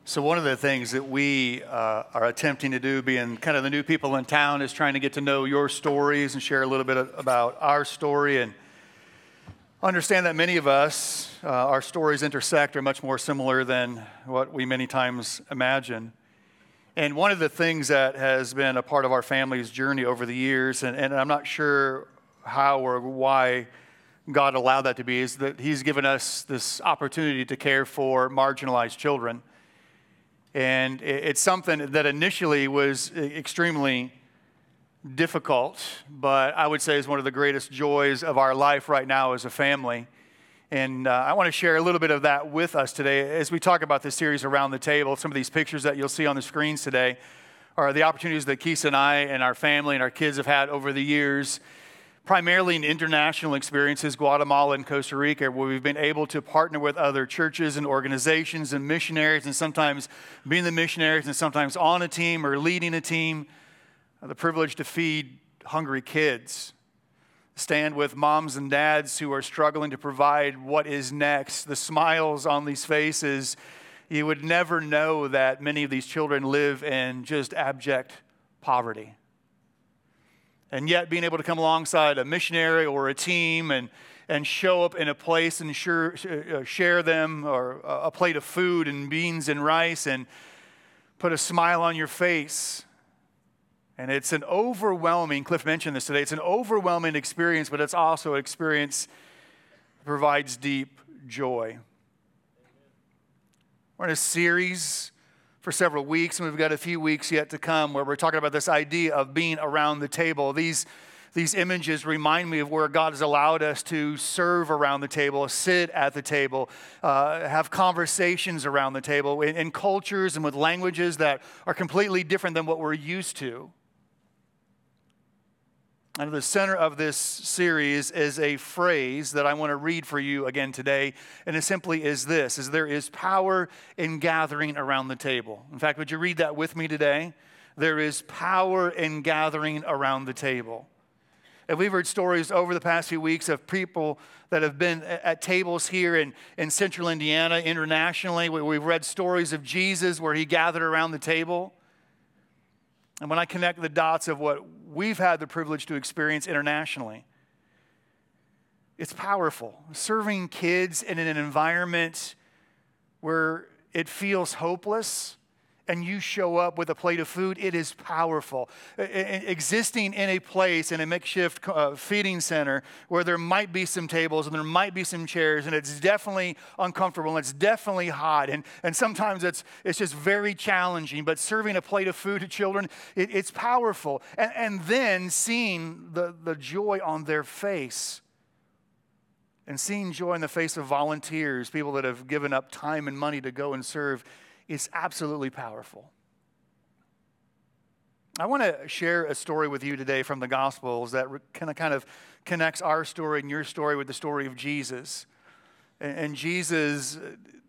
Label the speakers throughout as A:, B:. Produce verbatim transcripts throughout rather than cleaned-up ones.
A: So one of the things that we uh, are attempting to do, being kind of the new people in town, is trying to get to know your stories and share a little bit about our story and understand that many of us, uh, our stories intersect, are much more similar than what we many times imagine. And one of the things that has been a part of our family's journey over the years, and, and I'm not sure how or why God allowed that to be, is that He's given us this opportunity to care for marginalized children. And it's something that initially was extremely difficult, but I would say is one of the greatest joys of our life right now as a family. And uh, I want to share a little bit of that with us today as we talk about this series Around the Table. Some of these pictures that you'll see on the screens today are the opportunities that Keisa and I and our family and our kids have had over the years, primarily in international experiences, Guatemala and Costa Rica, where we've been able to partner with other churches and organizations and missionaries, and sometimes being the missionaries and sometimes on a team or leading a team, the privilege to feed hungry kids, stand with moms and dads who are struggling to provide what is next, the smiles on these faces. You would never know that many of these children live in just abject poverty. And yet being able to come alongside a missionary or a team and, and show up in a place and sure, uh, share them or a plate of food and beans and rice and put a smile on your face. And it's an overwhelming, Cliff mentioned this today, it's an overwhelming experience, but it's also an experience that provides deep joy. We're in a series for several weeks, and we've got a few weeks yet to come where we're talking about this idea of being around the table. These, these images remind me of where God has allowed us to serve around the table, sit at the table, uh, have conversations around the table in, in cultures and with languages that are completely different than what we're used to. And the center of this series is a phrase that I want to read for you again today, and it simply is this, is there is power in gathering around the table. In fact, would you read that with me today? There is power in gathering around the table. And we've heard stories over the past few weeks of people that have been at tables here in, in central Indiana, internationally. We've read stories of Jesus where He gathered around the table. And when I connect the dots of what we've had the privilege to experience internationally, it's powerful. Serving kids in an environment where it feels hopeless and you show up with a plate of food, it is powerful. Existing in a place, in a makeshift uh, feeding center where there might be some tables and there might be some chairs, and it's definitely uncomfortable and it's definitely hot, and, and sometimes it's it's just very challenging, but serving a plate of food to children, it, it's powerful. And, and then seeing the, the joy on their face, and seeing joy in the face of volunteers, people that have given up time and money to go and serve, is absolutely powerful. I want to share a story with you today from the Gospels that kind of kind of connects our story and your story with the story of Jesus. And Jesus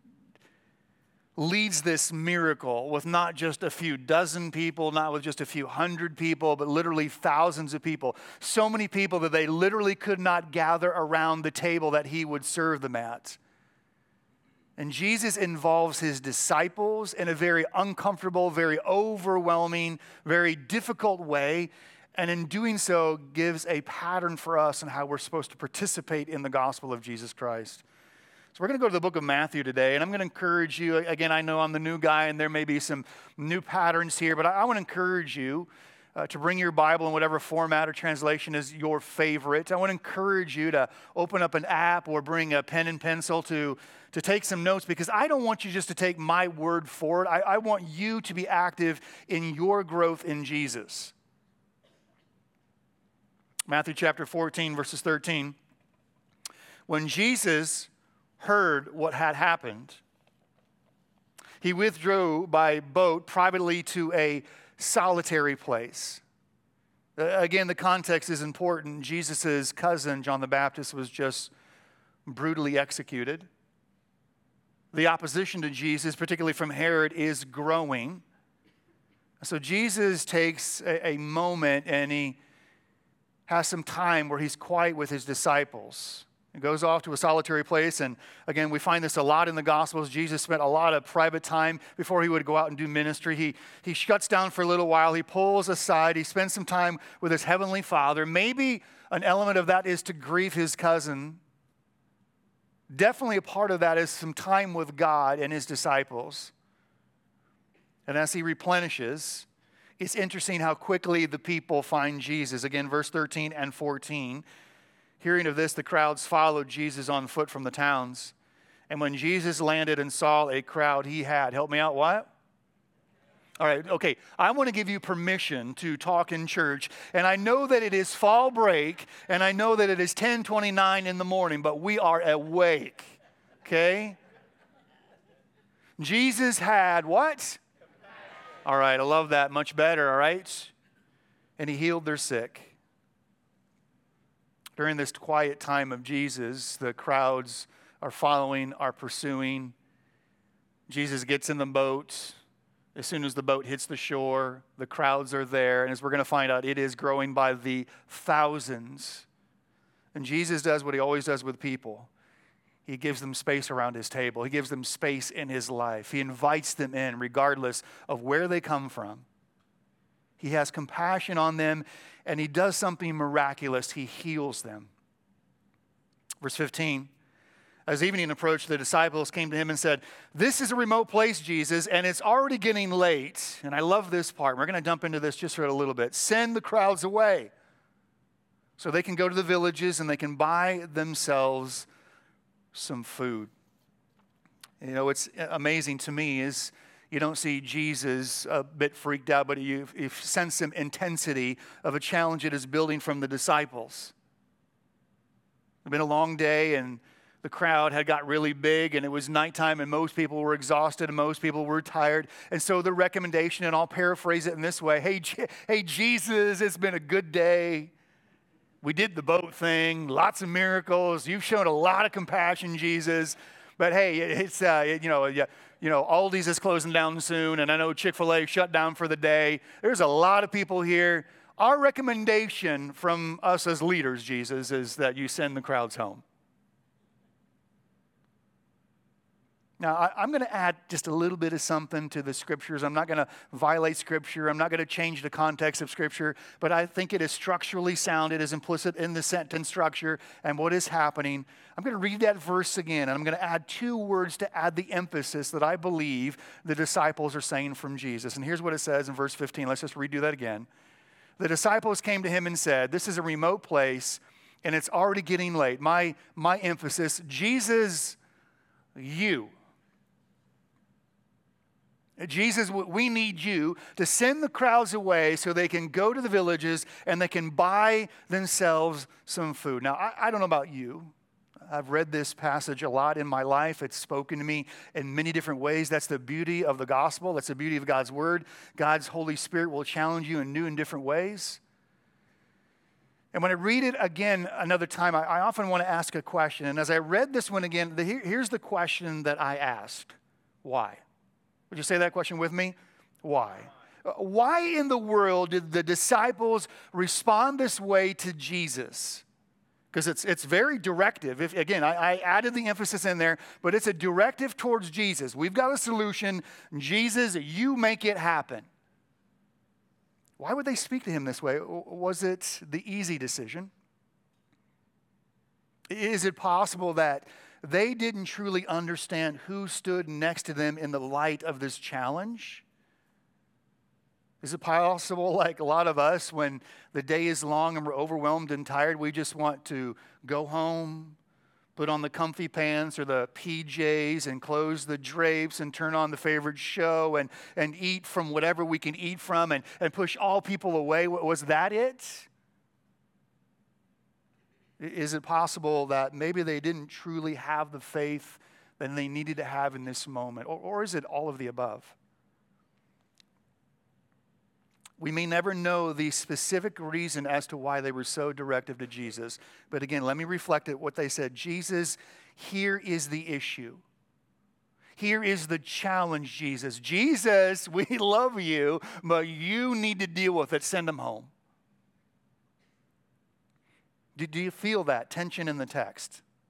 A: leads this miracle with not just a few dozen people, not with just a few hundred people, but literally thousands of people. So many people that they literally could not gather around the table that He would serve them at. And Jesus involves His disciples in a very uncomfortable, very overwhelming, very difficult way. And in doing so, gives a pattern for us on how we're supposed to participate in the gospel of Jesus Christ. So we're going to go to the book of Matthew today. And I'm going to encourage you, again, I know I'm the new guy and there may be some new patterns here, but I, I want to encourage you Uh, to bring your Bible in whatever format or translation is your favorite. I want to encourage you to open up an app or bring a pen and pencil to, to take some notes, because I don't want you just to take my word for it. I, I want you to be active in your growth in Jesus. Matthew chapter fourteen, verses thirteen. When Jesus heard what had happened, He withdrew by boat privately to a solitary place. Uh, again, the context is important. Jesus' cousin, John the Baptist, was just brutally executed. The opposition to Jesus, particularly from Herod, is growing. So Jesus takes a, a moment and He has some time where He's quiet with His disciples. He goes off to a solitary place, and again, we find this a lot in the Gospels. Jesus spent a lot of private time before he would go out and do ministry. He, he shuts down for a little while. He pulls aside. He spends some time with his heavenly Father. Maybe an element of that is to grieve his cousin. Definitely a part of that is some time with God and his disciples. And as he replenishes, it's interesting how quickly the people find Jesus. Again, verse thirteen and fourteen. Hearing of this, the crowds followed Jesus on foot from the towns. And when Jesus landed and saw a crowd, he had, help me out, what? All right, okay. I want to give you permission to talk in church. And I know that it is fall break, and I know that it is ten twenty-nine in the morning, but we are awake, okay? Jesus had what? All right, I love that. Much better, all right? And he healed their sick. During this quiet time of Jesus, the crowds are following, are pursuing. Jesus gets in the boat. As soon as the boat hits the shore, the crowds are there. And as we're going to find out, it is growing by the thousands. And Jesus does what he always does with people. He gives them space around his table. He gives them space in his life. He invites them in regardless of where they come from. He has compassion on them, and he does something miraculous. He heals them. Verse fifteen, as evening approached, the disciples came to him and said, "This is a remote place, Jesus, and it's already getting late." And I love this part. We're going to jump into this just for a little bit. "Send the crowds away so they can go to the villages and they can buy themselves some food." You know, what's amazing to me is you don't see Jesus a bit freaked out, but you, you sense some intensity of a challenge it is building from the disciples. It's been a long day, and the crowd had got really big, and it was nighttime, and most people were exhausted, and most people were tired. And so the recommendation, and I'll paraphrase it in this way, hey, hey, Jesus, it's been a good day. We did the boat thing, lots of miracles. You've shown a lot of compassion, Jesus. But hey, it's, uh, you know, you know, Aldi's is closing down soon, and I know Chick-fil-A shut down for the day. There's a lot of people here. Our recommendation from us as leaders, Jesus, is that you send the crowds home. Now, I, I'm going to add just a little bit of something to the Scriptures. I'm not going to violate Scripture. I'm not going to change the context of Scripture, but I think it is structurally sound. It is implicit in the sentence structure and what is happening. I'm going to read that verse again, and I'm going to add two words to add the emphasis that I believe the disciples are saying from Jesus. And here's what it says in verse fifteen. Let's just redo that again. The disciples came to him and said, "This is a remote place, and it's already getting late." My, my emphasis, Jesus, you. Jesus, we need you to send the crowds away so they can go to the villages and they can buy themselves some food. Now, I, I don't know about you. I've read this passage a lot in my life. It's spoken to me in many different ways. That's the beauty of the gospel. That's the beauty of God's word. God's Holy Spirit will challenge you in new and different ways. And when I read it again another time, I, I often want to ask a question. And as I read this one again, the, here, here's the question that I asked. Why? Would you say that question with me? Why? Why in the world did the disciples respond this way to Jesus? Because it's it's very directive. If, again, I, I added the emphasis in there, but it's a directive towards Jesus. We've got a solution. Jesus, you make it happen. Why would they speak to him this way? Was it the easy decision? Is it possible that they didn't truly understand who stood next to them in the light of this challenge? Is it possible, like a lot of us, when the day is long and we're overwhelmed and tired, we just want to go home, put on the comfy pants or the P Js and close the drapes and turn on the favorite show and, and eat from whatever we can eat from and, and push all people away? Was that it? Is it possible that maybe they didn't truly have the faith that they needed to have in this moment? Or, or is it all of the above? We may never know the specific reason as to why they were so directive to Jesus. But again, let me reflect at what they said. Jesus, here is the issue. Here is the challenge, Jesus. Jesus, we love you, but you need to deal with it. Send them home. Do you feel that tension in the text?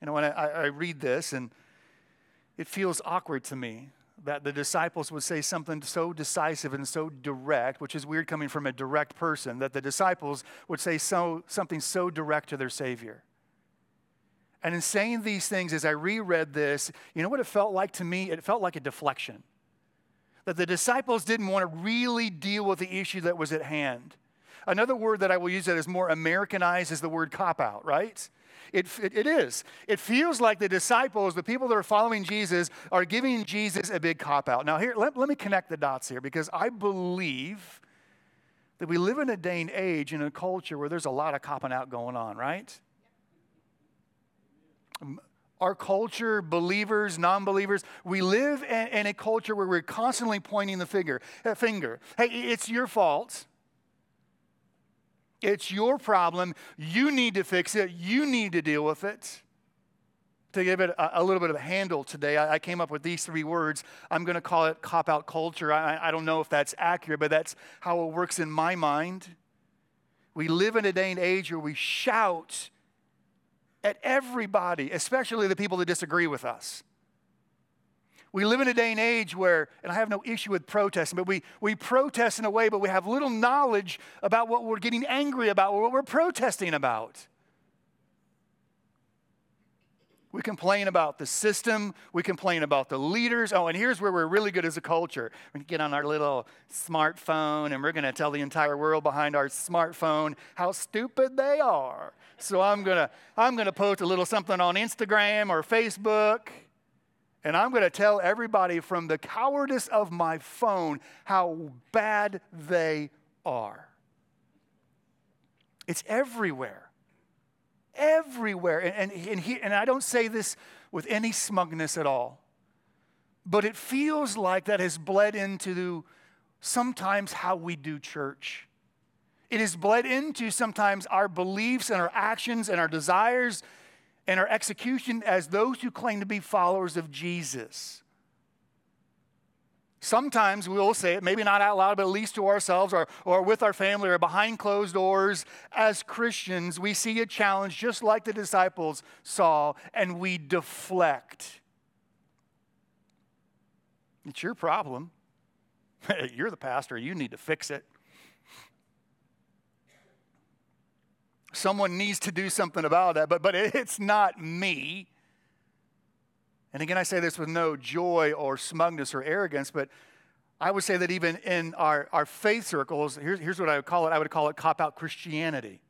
A: You know, when I, I read this, and it feels awkward to me that the disciples would say something so decisive and so direct, which is weird coming from a direct person, that the disciples would say so something so direct to their Savior. And in saying these things, as I reread this, you know what it felt like to me? It felt like a deflection. That the disciples didn't want to really deal with the issue that was at hand. Another word that I will use that is more Americanized is the word cop-out, right? It, it, it is. It feels like the disciples, the people that are following Jesus, are giving Jesus a big cop-out. Now here, let, let me connect the dots here, because I believe that we live in a day and age in a culture where there's a lot of copping out going on, right? Our culture, believers, non-believers, we live in, in a culture where we're constantly pointing the finger, uh, finger. Hey, it's your fault. It's your problem. You need to fix it. You need to deal with it. To give it a, a little bit of a handle today, I, I came up with these three words. I'm going to call it cop-out culture. I, I don't know if that's accurate, but that's how it works in my mind. We live in a day and age where we shout at everybody, especially the people that disagree with us. We live in a day and age where, and I have no issue with protesting, but we, we protest in a way, but we have little knowledge about what we're getting angry about, or what we're protesting about. We complain about the system. We complain about the leaders. Oh, and here's where we're really good as a culture. We're going to get on our little smartphone, and we're going to tell the entire world behind our smartphone how stupid they are. So I'm going to I'm going to post a little something on Instagram or Facebook, and I'm going to tell everybody from the cowardice of my phone how bad they are. It's everywhere. Everywhere. And, and, and, he, and I don't say this with any smugness at all, but it feels like that has bled into sometimes how we do church. It has bled into sometimes our beliefs and our actions and our desires and our execution as those who claim to be followers of Jesus. Sometimes we will say it, maybe not out loud, but at least to ourselves or, or with our family or behind closed doors. As Christians, we see a challenge just like the disciples saw, and we deflect. It's your problem. You're the pastor. You need to fix it. Someone needs to do something about that, but, but it's not me. And again, I say this with no joy or smugness or arrogance, but I would say that even in our, our faith circles, here's, here's what I would call it. I would call it cop-out Christianity.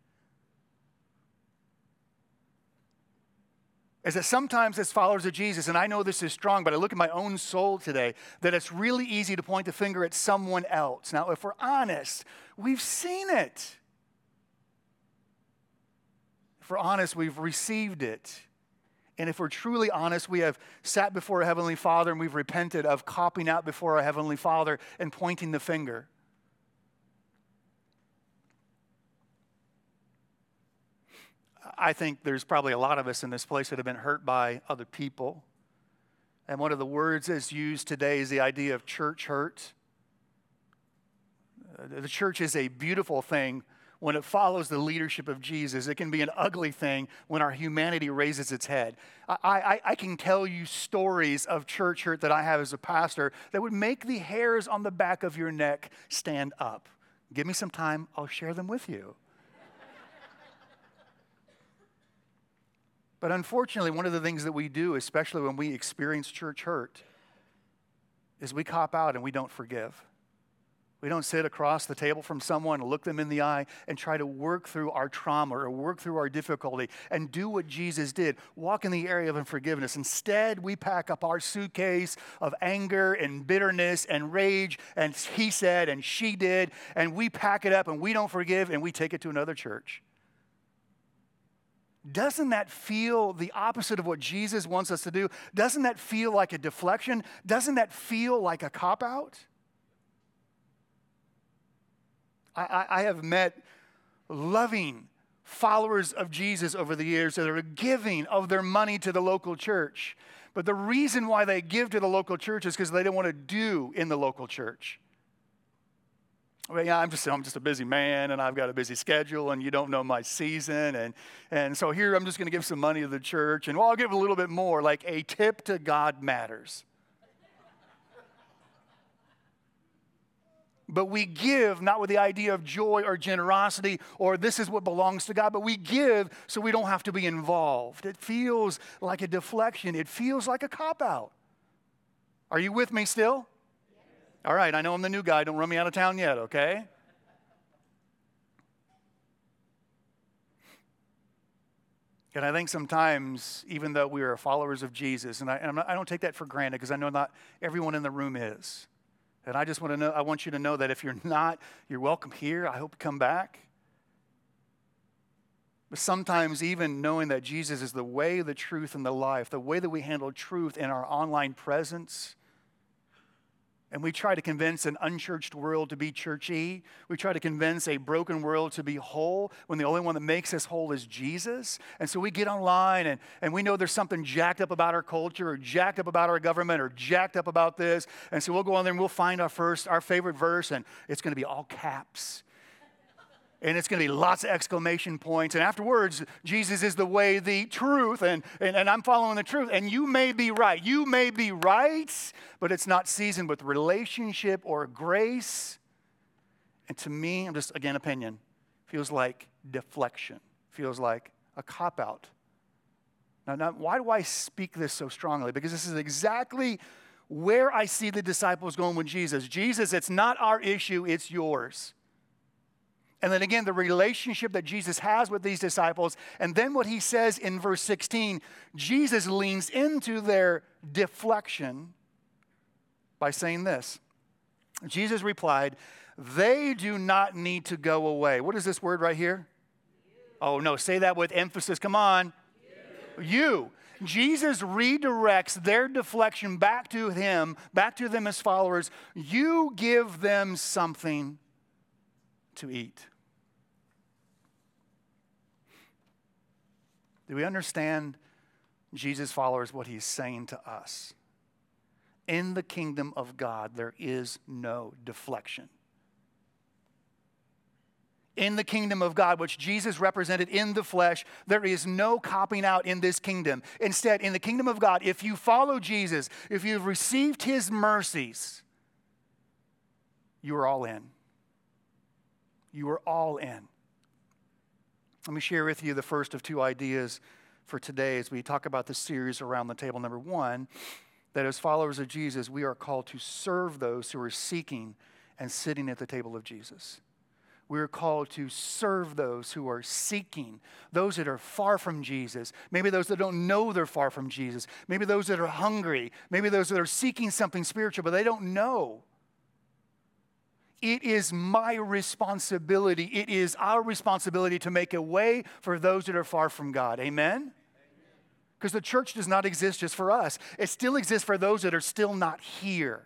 A: Is that sometimes as followers of Jesus, and I know this is strong, but I look at my own soul today, that it's really easy to point the finger at someone else. Now, if we're honest, we've seen it. If we're honest, we've received it. And if we're truly honest, we have sat before our Heavenly Father and we've repented of copping out before our Heavenly Father and pointing the finger. I think there's probably a lot of us in this place that have been hurt by other people. And one of the words that's used today is the idea of church hurt. The church is a beautiful thing when it follows the leadership of Jesus. It can be an ugly thing when our humanity raises its head. I, I, I can tell you stories of church hurt that I have as a pastor that would make the hairs on the back of your neck stand up. Give me some time, I'll share them with you. But unfortunately, one of the things that we do, especially when we experience church hurt, is we cop out and we don't forgive. We don't sit across the table from someone, look them in the eye, and try to work through our trauma or work through our difficulty and do what Jesus did, walk in the area of unforgiveness. Instead, we pack up our suitcase of anger and bitterness and rage and he said and she did, and we pack it up and we don't forgive and we take it to another church. Doesn't that feel the opposite of what Jesus wants us to do? Doesn't that feel like a deflection? Doesn't that feel like a cop-out? I, I have met loving followers of Jesus over the years that are giving of their money to the local church. But the reason why they give to the local church is because they don't want to do in the local church. Well, yeah, I'm just I'm just a busy man, and I've got a busy schedule, and you don't know my season, and and so here I'm just going to give some money to the church, and well, I'll give a little bit more. Like a tip to God matters. But we give not with the idea of joy or generosity or this is what belongs to God, but we give so we don't have to be involved. It feels like a deflection. It feels like a cop-out. Are you with me still? All right, I know I'm the new guy. Don't run me out of town yet, okay? And I think sometimes, even though we are followers of Jesus, and I, and not, I don't take that for granted because I know not everyone in the room is. And I just want to know, I want you to know that if you're not, you're welcome here. I hope you come back. But sometimes even knowing that Jesus is the way, the truth, and the life, the way that we handle truth in our online presence, and we try to convince an unchurched world to be churchy. We try to convince a broken world to be whole when the only one that makes us whole is Jesus. And so we get online and, and we know there's something jacked up about our culture or jacked up about our government or jacked up about this. And so we'll go on there and we'll find our first, our favorite verse, and it's going to be all caps. And it's going to be lots of exclamation points. And afterwards, Jesus is the way, the truth, and, and, and I'm following the truth. And you may be right. You may be right, but it's not seasoned with relationship or grace. And to me, I'm just, again, opinion, feels like deflection. Feels like a cop-out. Now, now, why do I speak this so strongly? Because this is exactly where I see the disciples going with Jesus. Jesus, it's not our issue, it's yours. And then again, the relationship that Jesus has with these disciples. And then what he says in verse sixteen, Jesus leans into their deflection by saying this. Jesus replied, they do not need to go away. What is this word right here? Oh, no, say that with emphasis. Come on. You. you. Jesus redirects their deflection back to him, back to them as followers. You give them something to eat. Do we understand, Jesus' followers, what he's saying to us? In the kingdom of God, there is no deflection. In the kingdom of God, which Jesus represented in the flesh, there is no copping out in this kingdom. Instead, in the kingdom of God, if you follow Jesus, if you've received his mercies, you are all in. You are all in. Let me share with you the first of two ideas for today as we talk about this series around the table. Number one, that as followers of Jesus, we are called to serve those who are seeking and sitting at the table of Jesus. We are called to serve those who are seeking, those that are far from Jesus, maybe those that don't know they're far from Jesus, maybe those that are hungry, maybe those that are seeking something spiritual, but they don't know. It is my responsibility, it is our responsibility to make a way for those that are far from God. Amen? Because the church does not exist just for us. It still exists for those that are still not here.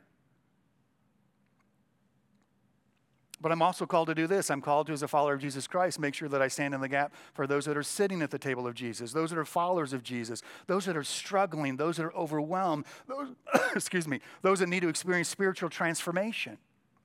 A: But I'm also called to do this. I'm called to, as a follower of Jesus Christ, make sure that I stand in the gap for those that are sitting at the table of Jesus, those that are followers of Jesus, those that are struggling, those that are overwhelmed, those, excuse me, those that need to experience spiritual transformation.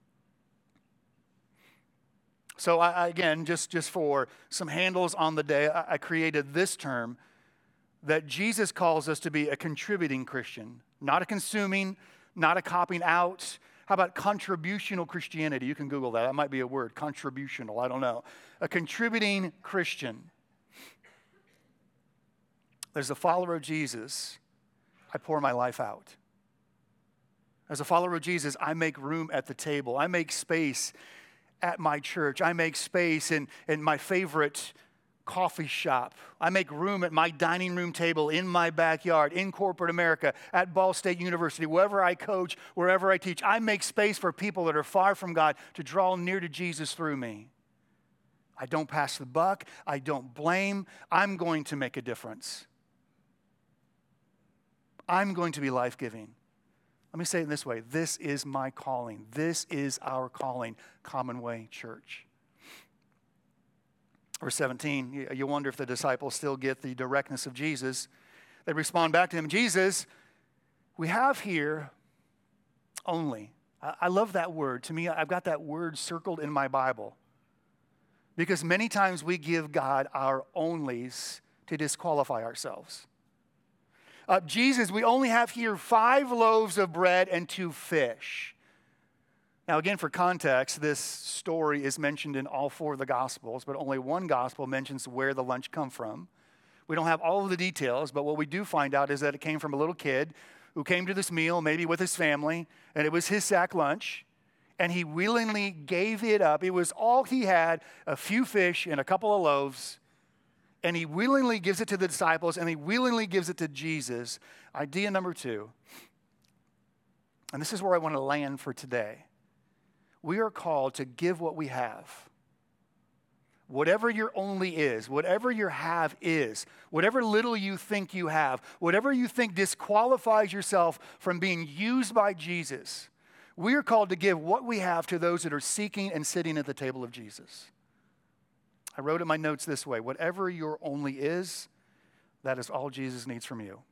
A: So I, again, just, just for some handles on the day, I, I created this term that Jesus calls us to be a contributing Christian, not a consuming, not a copying out. How about contributional Christianity? You can Google that. That might be a word, contributional. I don't know. A contributing Christian. As a follower of Jesus, I pour my life out. As a follower of Jesus, I make room at the table. I make space at my church. I make space in, in my favorite coffee shop. I make room at my dining room table in my backyard, in corporate America, at Ball State University, wherever I coach, wherever I teach. I make space for people that are far from God to draw near to Jesus through me. I don't pass the buck. I don't blame. I'm going to make a difference. I'm going to be life-giving. Let me say it this way. This is my calling. This is our calling, Common Way Church. Verse seventeen, you wonder if the disciples still get the directness of Jesus. They respond back to him, Jesus, we have here only I, I love that word. To me, I've got that word circled in my Bible. Because many times we give God our onlys to disqualify ourselves. Uh, Jesus, we only have here five loaves of bread and two fish. Now, again, for context, this story is mentioned in all four of the Gospels, but only one Gospel mentions where the lunch come from. We don't have all of the details, but what we do find out is that it came from a little kid who came to this meal, maybe with his family, and it was his sack lunch, and he willingly gave it up. It was all he had, a few fish and a couple of loaves, and he willingly gives it to the disciples, and he willingly gives it to Jesus. Idea number two, and this is where I want to land for today. We are called to give what we have. Whatever your only is, whatever your have is, whatever little you think you have, whatever you think disqualifies yourself from being used by Jesus, we are called to give what we have to those that are seeking and sitting at the table of Jesus. I wrote in my notes this way: whatever your only is, that is all Jesus needs from you.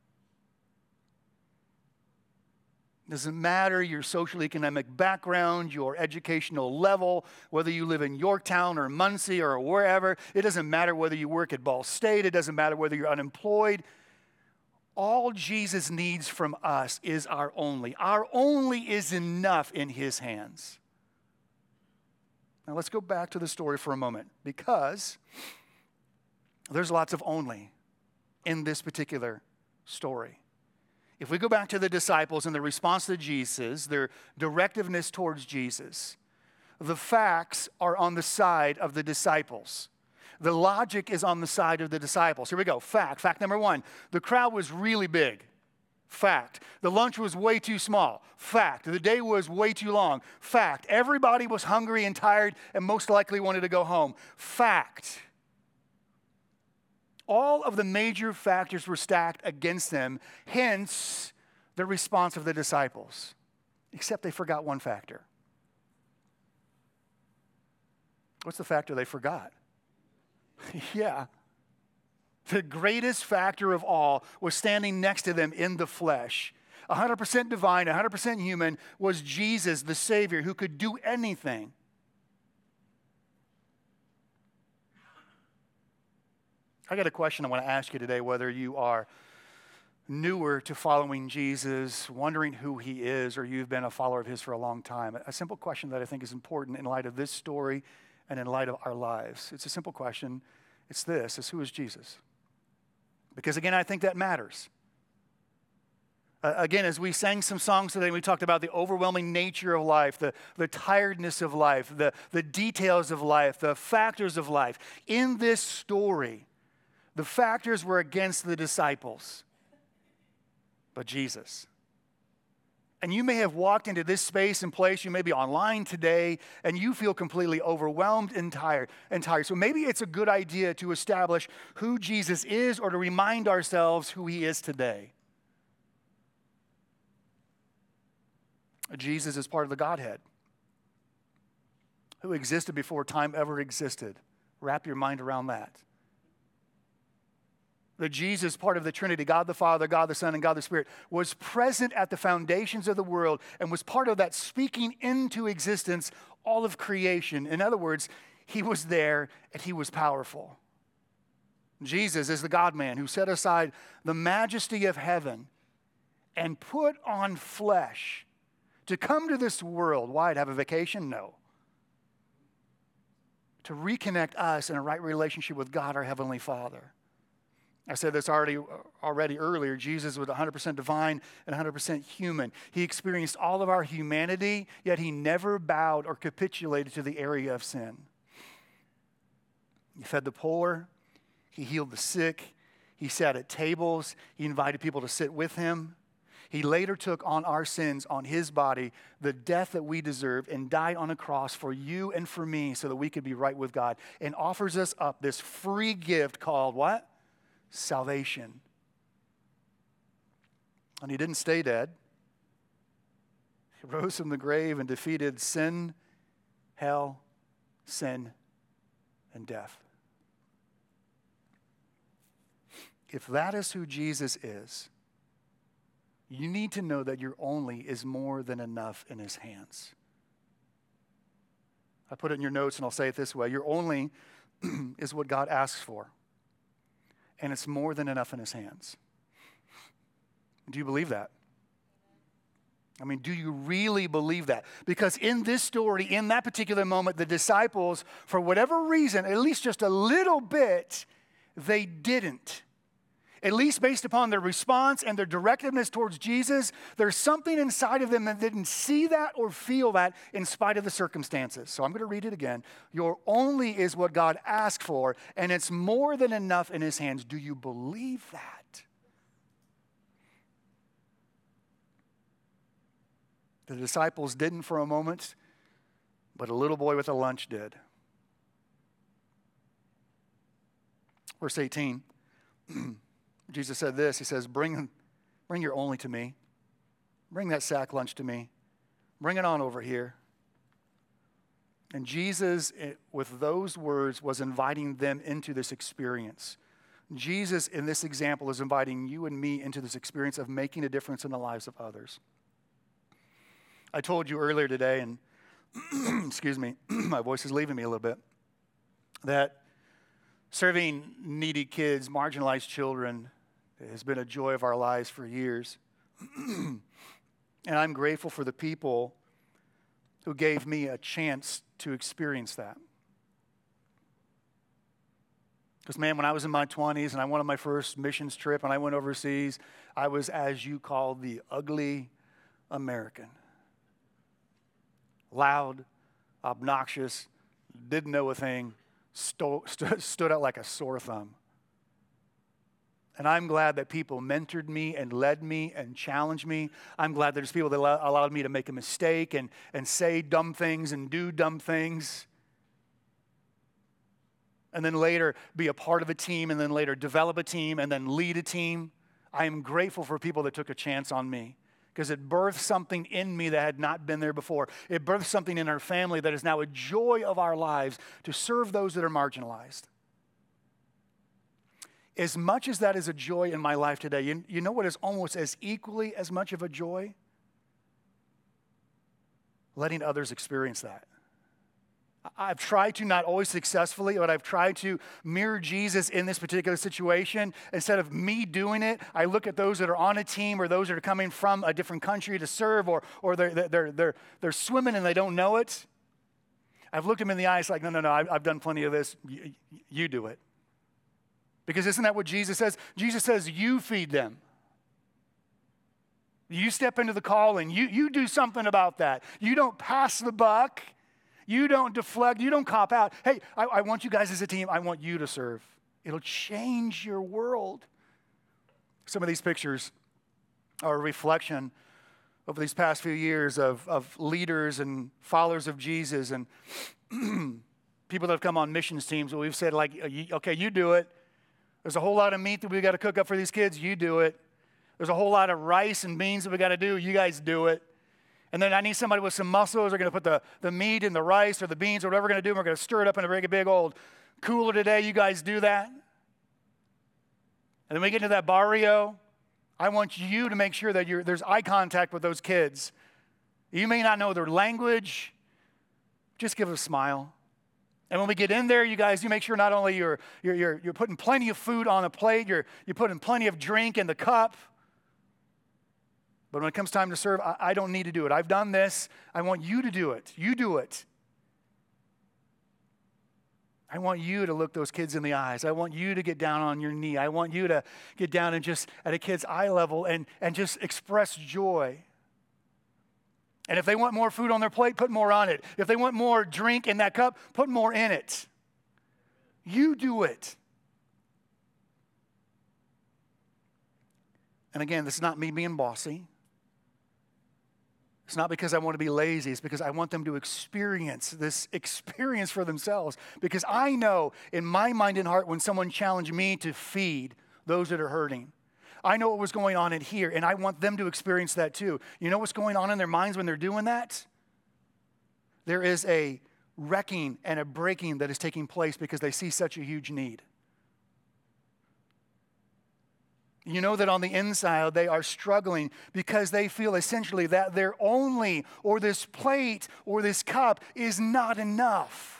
A: Doesn't matter your social economic background, your educational level, whether you live in Yorktown or Muncie or wherever. It doesn't matter whether you work at Ball State. It doesn't matter whether you're unemployed. All Jesus needs from us is our only. Our only is enough in his hands. Now let's go back to the story for a moment, because there's lots of only in this particular story. If we go back to the disciples and the response to Jesus, their directiveness towards Jesus, the facts are on the side of the disciples. The logic is on the side of the disciples. Here we go. Fact. Fact number one. The crowd was really big. Fact. The lunch was way too small. Fact. The day was way too long. Fact. Everybody was hungry and tired and most likely wanted to go home. Fact. All of the major factors were stacked against them, hence the response of the disciples. Except they forgot one factor. What's the factor they forgot? Yeah. The greatest factor of all was standing next to them in the flesh. one hundred percent divine, one hundred percent human, was Jesus, the Savior, who could do anything. I got a question I want to ask you today, whether you are newer to following Jesus, wondering who he is, or you've been a follower of his for a long time. A simple question that I think is important in light of this story and in light of our lives. It's a simple question. It's this, is who is Jesus? Because again, I think that matters. Uh, again, as we sang some songs today, we talked about the overwhelming nature of life, the, the tiredness of life, the, the details of life, the factors of life. In this story, the factors were against the disciples, but Jesus. And you may have walked into this space and place, you may be online today, and you feel completely overwhelmed and tired. And tired. So maybe it's a good idea to establish who Jesus is, or to remind ourselves who he is today. Jesus is part of the Godhead, who existed before time ever existed. Wrap your mind around that. The Jesus, part of the Trinity, God the Father, God the Son, and God the Spirit, was present at the foundations of the world and was part of that speaking into existence all of creation. In other words, he was there and he was powerful. Jesus is the God-man who set aside the majesty of heaven and put on flesh to come to this world. Why? To have a vacation? No. To reconnect us in a right relationship with God, our Heavenly Father. I said this already, already earlier. Jesus was one hundred percent divine and one hundred percent human. He experienced all of our humanity, yet he never bowed or capitulated to the area of sin. He fed the poor. He healed the sick. He sat at tables. He invited people to sit with him. He later took on our sins on his body, the death that we deserved, and died on a cross for you and for me so that we could be right with God, and offers us up this free gift called what? Salvation. And he didn't stay dead. He rose from the grave and defeated sin, hell, sin, and death. If that is who Jesus is, You need to know that your only is more than enough in his hands. I put it in your notes and I'll say it this way. Your only is what God asks for. And it's more than enough in his hands. Do you believe that? I mean, do you really believe that? Because in this story, in that particular moment, the disciples, for whatever reason, at least just a little bit, they didn't. At least based upon their response and their directiveness towards Jesus, there's something inside of them that didn't see that or feel that in spite of the circumstances. So I'm going to read it again. Your only is what God asked for, and it's more than enough in his hands. Do you believe that? The disciples didn't for a moment, but a little boy with a lunch did. Verse eighteen, Jesus said this. He says, bring, bring your only to me. Bring that sack lunch to me. Bring it on over here. And Jesus, with those words, was inviting them into this experience. Jesus, in this example, is inviting you and me into this experience of making a difference in the lives of others. I told you earlier today, and excuse me, my voice is leaving me a little bit, that serving needy kids, marginalized children, has been a joy of our lives for years. And I'm grateful for the people who gave me a chance to experience that. Because, man, when I was in my twenties and I went on my first missions trip and I went overseas, I was, as you call, the ugly American. Loud, obnoxious, didn't know a thing, sto- st- stood out like a sore thumb. And I'm glad that people mentored me and led me and challenged me. I'm glad there's people that allowed me to make a mistake and, and say dumb things and do dumb things. And then later be a part of a team, and then later develop a team, and then lead a team. I am grateful for people that took a chance on me, because it birthed something in me that had not been there before. It birthed something in our family that is now a joy of our lives to serve those that are marginalized. As much as that is a joy in my life today, you, you know what is almost as equally as much of a joy? Letting others experience that. I've tried to, not always successfully, but I've tried to mirror Jesus in this particular situation. Instead of me doing it, I look at those that are on a team or those that are coming from a different country to serve, or, or they're, they're, they're, they're swimming and they don't know it. I've looked them in the eyes like, no, no, no, I've, I've done plenty of this. You, you do it. Because isn't that what Jesus says? Jesus says, you feed them. You step into the call and you, you do something about that. You don't pass the buck. You don't deflect. You don't cop out. Hey, I, I want you guys as a team. I want you to serve. It'll change your world. Some of these pictures are a reflection over these past few years of, of leaders and followers of Jesus and people that have come on missions teams where we've said, like, okay, you do it. There's a whole lot of meat that we've got to cook up for these kids. You do it. There's a whole lot of rice and beans that we got to do. You guys do it. And then I need somebody with some muscles. They're going to put the, the meat in the rice or the beans or whatever we're going to do. And we're going to stir it up in a big, big old cooler today. You guys do that. And then we get into that barrio. I want you to make sure that you're, there's eye contact with those kids. You may not know their language. Just give a smile. And when we get in there, you guys, you make sure not only you're, you're, you're, you're putting plenty of food on the plate, you're, you're putting plenty of drink in the cup. But when it comes time to serve, I, I don't need to do it. I've done this. I want you to do it. You do it. I want you to look those kids in the eyes. I want you to get down on your knee. I want you to get down and just at a kid's eye level and, and just express joy. And if they want more food on their plate, put more on it. If they want more drink in that cup, put more in it. You do it. And again, this is not me being bossy. It's not because I want to be lazy. It's because I want them to experience this experience for themselves. Because I know in my mind and heart when someone challenged me to feed those that are hurting, I know what was going on in here, and I want them to experience that too. You know what's going on in their minds when they're doing that? There is a wrecking and a breaking that is taking place because they see such a huge need. You know that on the inside they are struggling because they feel essentially that their only or this plate or this cup is not enough.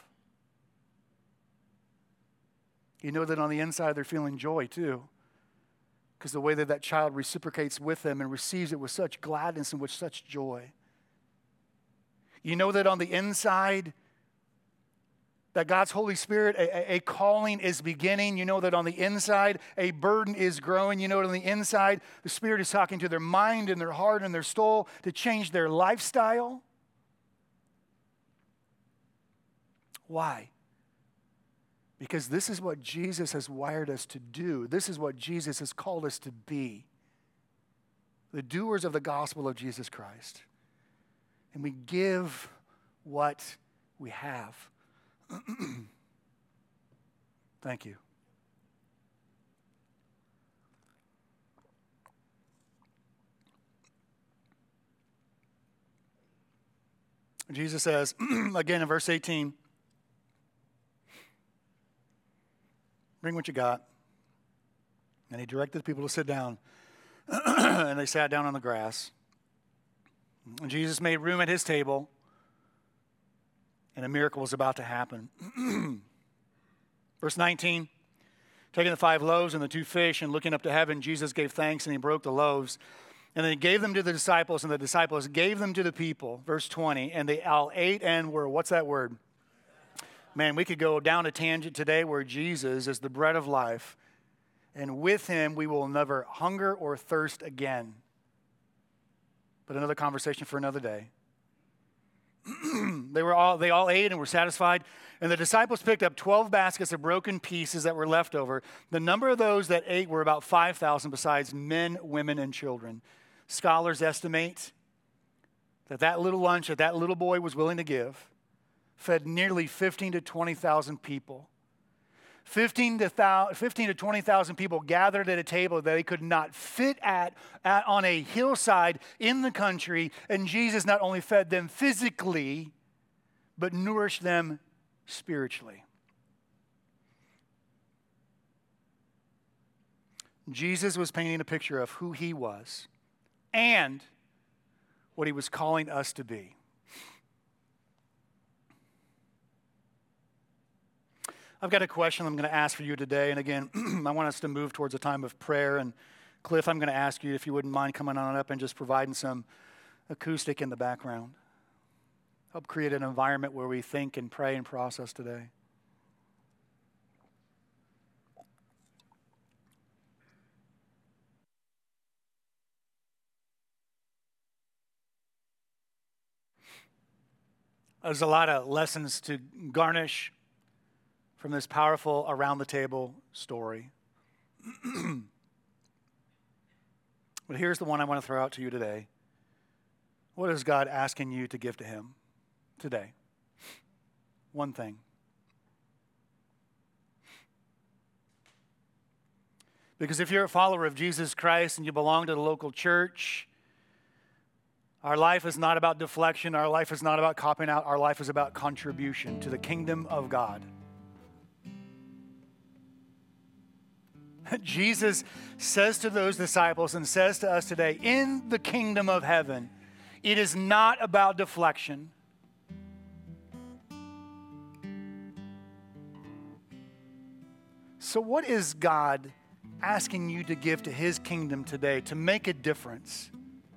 A: You know that on the inside they're feeling joy too, because the way that that child reciprocates with them and receives it with such gladness and with such joy. You know that on the inside that God's Holy Spirit, a, a calling is beginning. You know that on the inside, a burden is growing. You know that on the inside, the Spirit is talking to their mind and their heart and their soul to change their lifestyle. Why? Because this is what Jesus has wired us to do. This is what Jesus has called us to be. The doers of the gospel of Jesus Christ. And we give what we have. Thank you. Jesus says, again in verse eighteen, bring what you got. And he directed the people to sit down. And they sat down on the grass. And Jesus made room at his table. And a miracle was about to happen. Verse nineteen, taking the five loaves and the two fish and looking up to heaven, Jesus gave thanks and he broke the loaves. And then he gave them to the disciples and the disciples gave them to the people. Verse twenty, and they all ate and were, what's that word? Man, we could go down a tangent today where Jesus is the bread of life. And with him we will never hunger or thirst again. But another conversation for another day. They were all they all ate and were satisfied. And the disciples picked up twelve baskets of broken pieces that were left over. The number of those that ate were about five thousand, besides men, women, and children. Scholars estimate that that little lunch that that little boy was willing to give fed nearly fifteen to twenty thousand people. fifteen to twenty thousand people gathered at a table that they could not fit at, at on a hillside in the country, and Jesus not only fed them physically, but nourished them spiritually. Jesus was painting a picture of who he was and what he was calling us to be. I've got a question I'm going to ask for you today. And again, I want us to move towards a time of prayer. And Cliff, I'm going to ask you if you wouldn't mind coming on up and just providing some acoustic in the background. Help create an environment where we think and pray and process today. There's a lot of lessons to garnish from this powerful around the table story. But here's the one I want to throw out to you today. What is God asking you to give to him today? One thing. Because if you're a follower of Jesus Christ and you belong to the local church, our life is not about deflection. Our life is not about copying out. Our life is about contribution to the kingdom of God. Jesus says to those disciples and says to us today, in the kingdom of heaven, it is not about deflection. So what is God asking you to give to his kingdom today to make a difference?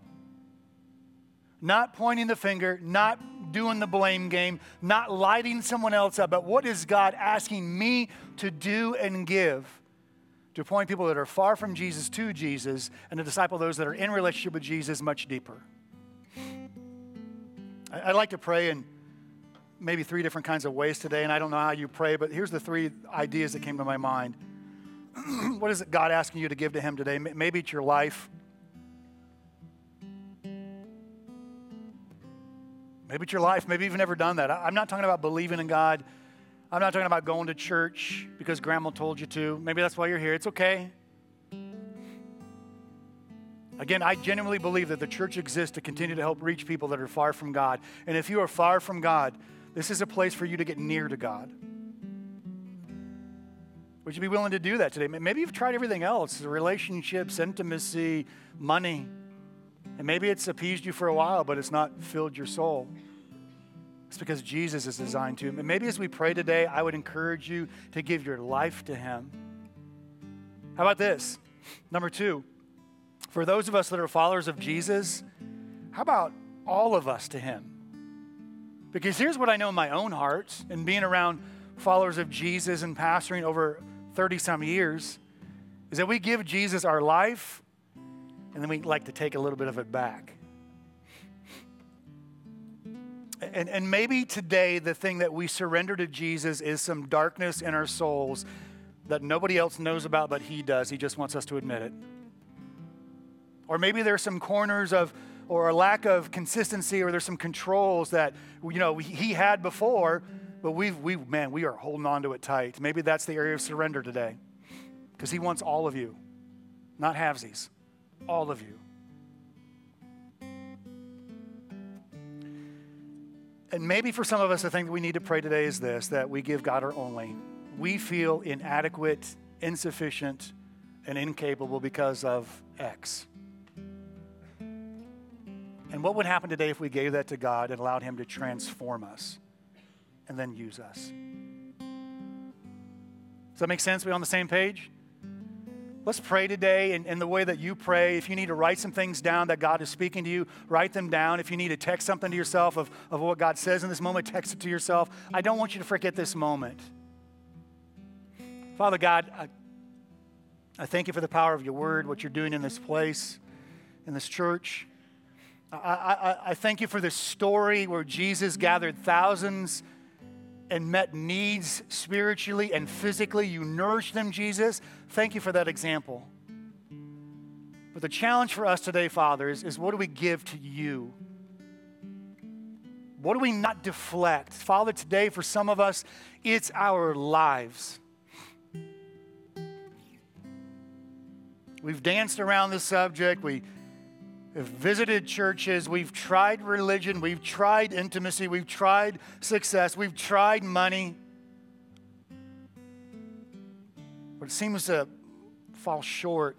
A: Not pointing the finger, not doing the blame game, not lighting someone else up, but what is God asking me to do and give to point people that are far from Jesus to Jesus and to disciple those that are in relationship with Jesus much deeper? I'd like to pray in maybe three different kinds of ways today, and I don't know how you pray, but here's the three ideas that came to my mind. What is it God asking you to give to him today? Maybe it's your life. Maybe it's your life. Maybe you've never done that. I'm not talking about believing in God. I'm not talking about going to church because grandma told you to. Maybe that's why you're here. It's okay. Again, I genuinely believe that the church exists to continue to help reach people that are far from God. And if you are far from God, this is a place for you to get near to God. Would you be willing to do that today? Maybe you've tried everything else, relationships, intimacy, money. And maybe it's appeased you for a while, but it's not filled your soul. It's because Jesus is designed to. And maybe as we pray today, I would encourage you to give your life to him. How about this? Number two, for those of us that are followers of Jesus, how about all of us to him? Because here's what I know in my own heart, and being around followers of Jesus and pastoring over thirty-some years, is that we give Jesus our life, and then we like to take a little bit of it back. And, and maybe today the thing that we surrender to Jesus is some darkness in our souls that nobody else knows about, but he does. He just wants us to admit it. Or maybe there's some corners of, or a lack of consistency, or there's some controls that, you know, he had before, but we've, we, man, we are holding on to it tight. Maybe that's the area of surrender today, because he wants all of you, not halvesies, all of you. And maybe for some of us, the thing that we need to pray today is this, that we give God our only. We feel inadequate, insufficient, and incapable because of X. And what would happen today if we gave that to God and allowed him to transform us and then use us? Does that make sense? Are we on the same page? Let's pray today in, in the way that you pray. If you need to write some things down that God is speaking to you, write them down. If you need to text something to yourself of, of what God says in this moment, text it to yourself. I don't want you to forget this moment. Father God, I, I thank you for the power of your word, what you're doing in this place, in this church. I, I, I thank you for this story where Jesus gathered thousands and met needs spiritually and physically. You nourished them, Jesus. Thank you for that example. But the challenge for us today, Father, is, is what do we give to you? What do we not deflect? Father, today for some of us, it's our lives. We've danced around this subject. We have visited churches. We've tried religion. We've tried intimacy. We've tried success. We've tried money. But it seems to fall short.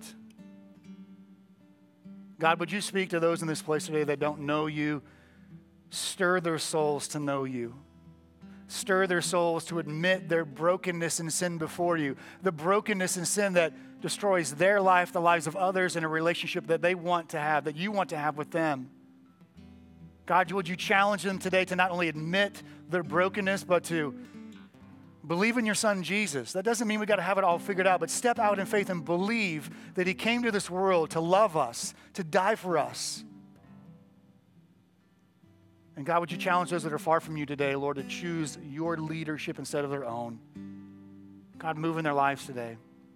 A: God, would you speak to those in this place today that don't know you? Stir their souls to know you. Stir their souls to admit their brokenness and sin before you. The brokenness and sin that destroys their life, the lives of others, in a relationship that they want to have, that you want to have with them. God, would you challenge them today to not only admit their brokenness, but to believe in your son, Jesus. That doesn't mean we got to have it all figured out, but step out in faith and believe that he came to this world to love us, to die for us. And God, would you challenge those that are far from you today, Lord, to choose your leadership instead of their own. God, move in their lives today.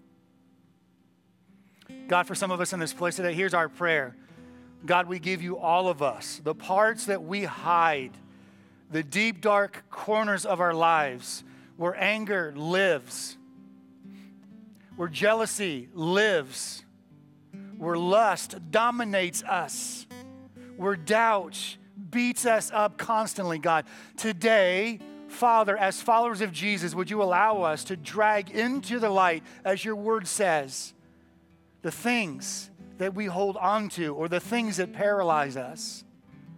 A: God, for some of us in this place today, here's our prayer. God, we give you all of us, the parts that we hide, the deep, dark corners of our lives where anger lives, where jealousy lives, where lust dominates us, where doubt beats us up constantly, God. Today, Father, as followers of Jesus, would you allow us to drag into the light, as your word says, the things that we hold on to or the things that paralyze us.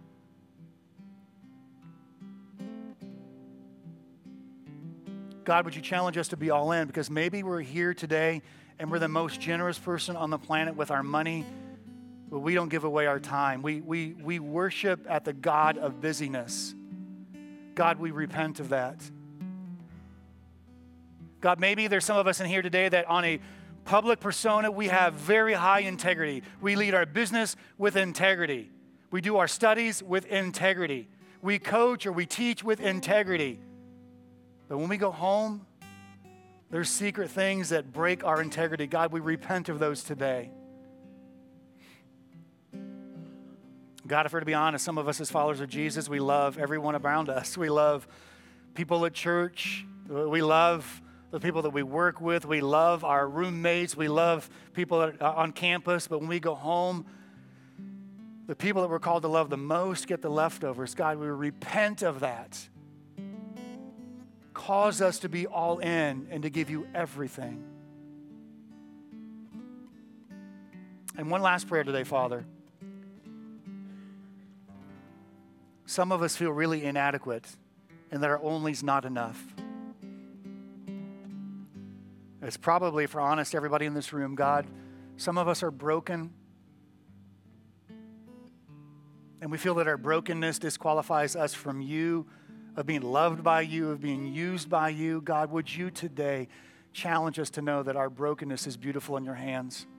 A: God, would you challenge us to be all in? Because maybe we're here today and we're the most generous person on the planet with our money, but we don't give away our time. We, we, we worship at the God of busyness. God, we repent of that. God, maybe there's some of us in here today that on a public persona, we have very high integrity. We lead our business with integrity. We do our studies with integrity. We coach or we teach with integrity. But when we go home, there's secret things that break our integrity. God, we repent of those today. God, if we're to be honest, some of us as followers of Jesus, we love everyone around us. We love people at church. We love the people that we work with. We love our roommates. We love people that are on campus. But when we go home, the people that we're called to love the most get the leftovers. God, we repent of that. Cause us to be all in and to give you everything. And one last prayer today, Father. Some of us feel really inadequate and that our only's not enough. It's probably, if we're honest, everybody in this room, God, some of us are broken. And we feel that our brokenness disqualifies us from you, of being loved by you, of being used by you. God, would you today challenge us to know that our brokenness is beautiful in your hands?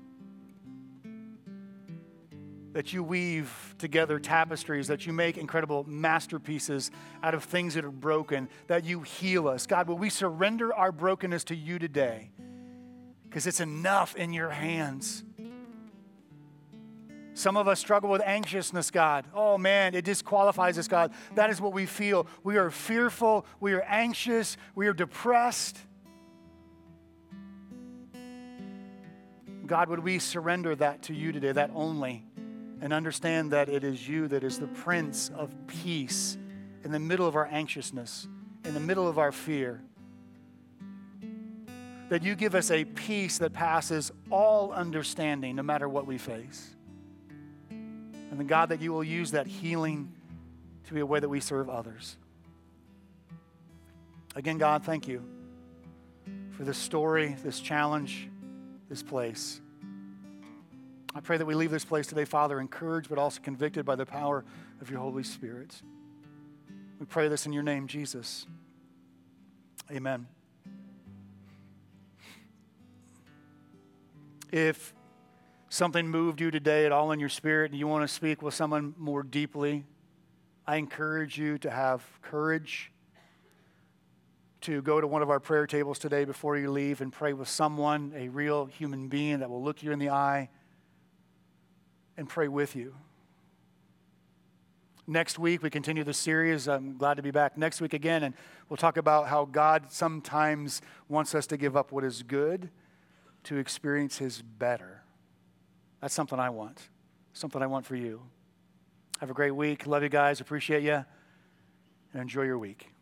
A: That you weave together tapestries, that you make incredible masterpieces out of things that are broken, that you heal us. God, will we surrender our brokenness to you today? Because it's enough in your hands. Some of us struggle with anxiousness, God. Oh man, it disqualifies us, God. That is what we feel. We are fearful, we are anxious, we are depressed. God, would we surrender that to you today, that only, and understand that it is you that is the Prince of Peace in the middle of our anxiousness, in the middle of our fear. That you give us a peace that passes all understanding, no matter what we face. And then, God, that you will use that healing to be a way that we serve others. Again, God, thank you for this story, this challenge, this place. I pray that we leave this place today, Father, encouraged but also convicted by the power of your Holy Spirit. We pray this in your name, Jesus. Amen. If something moved you today at all in your spirit and you want to speak with someone more deeply, I encourage you to have courage to go to one of our prayer tables today before you leave and pray with someone, a real human being that will look you in the eye and pray with you. Next week, we continue the series. I'm glad to be back next week again, and we'll talk about how God sometimes wants us to give up what is good to experience his better. That's something I want. Something I want for you. Have a great week. Love you guys. Appreciate you. And enjoy your week.